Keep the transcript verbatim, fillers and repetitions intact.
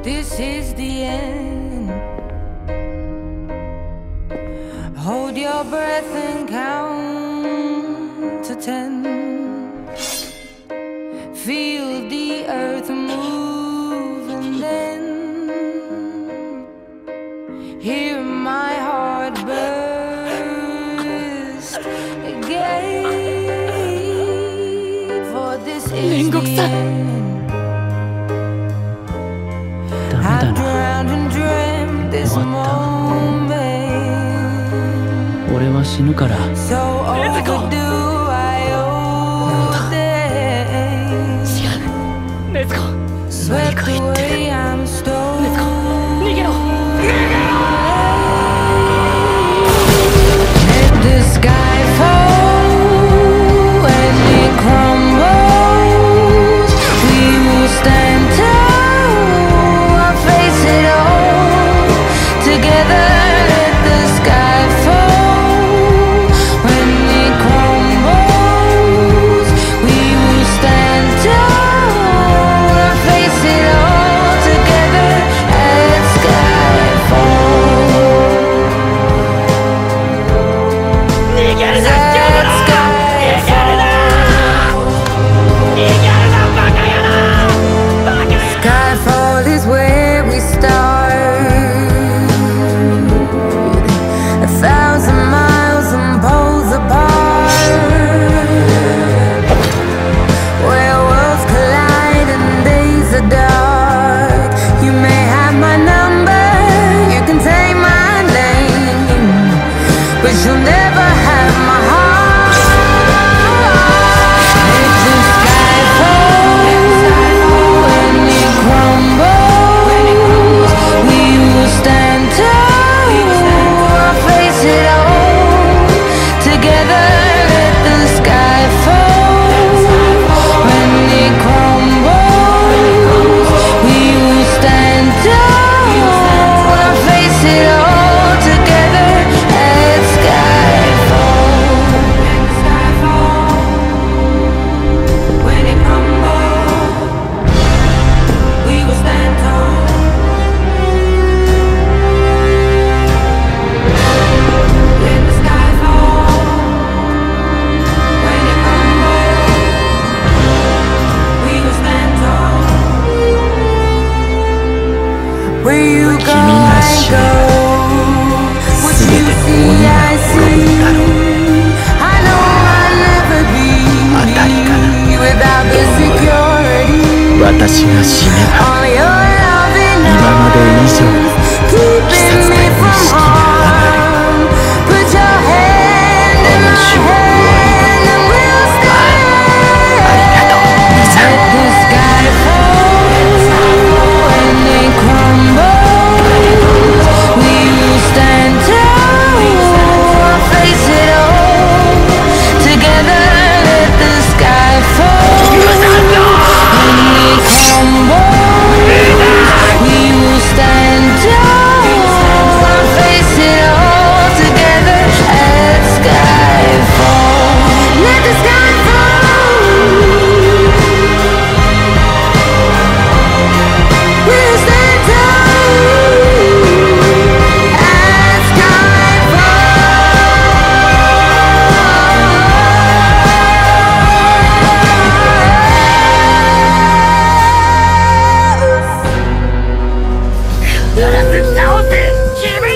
this is the end. Hold your breath and count to ten. Feel the earth move and then hear my heart burst again. For this is the end. I drowned and dreamt this moment. 俺は死ぬから。 So overdue I owe them. 違う。ネズコ。何 Swept か言ってる。 away I'm stolen. ネズコ。逃げろ。 Let the sky fall when it crumbles. We will stand tall and face it all together. Let the sky fall when it crumbles. We will stand tall and face it all together. Let sky fall. 逃げるな。 Let sky fall. 逃げるなバカ野郎。バカ野郎。 Skyfall is where we start. A thousand miles and poles apart. Where worlds collide and days are dark. You may have my number, you can take my name, but you'll never have my heart. Let the sky fall when it crumbles. We will stand tall and face it all together. Let the sky fall when it crumbles. We will stand tall and face it all together. Let sky fall. When it crumbles, we will stand tall. Let the sky fall. When it crumbles, we will stand tall. Where you go, I go. What you see, I see. I know I'll never be without the security. 私が死ねば All your loving 今まで以上 arms keeping me from harm. Put your hand in my hand and we'll stand. Let the sky fall when it crumbles. We will stand tall and face it all together. Let the sky fall when it crumbles. We will stand tall and face it all together. Let the sky fall. Let the sky fall. We'll stand tall. Let sky fall. 直せ。自分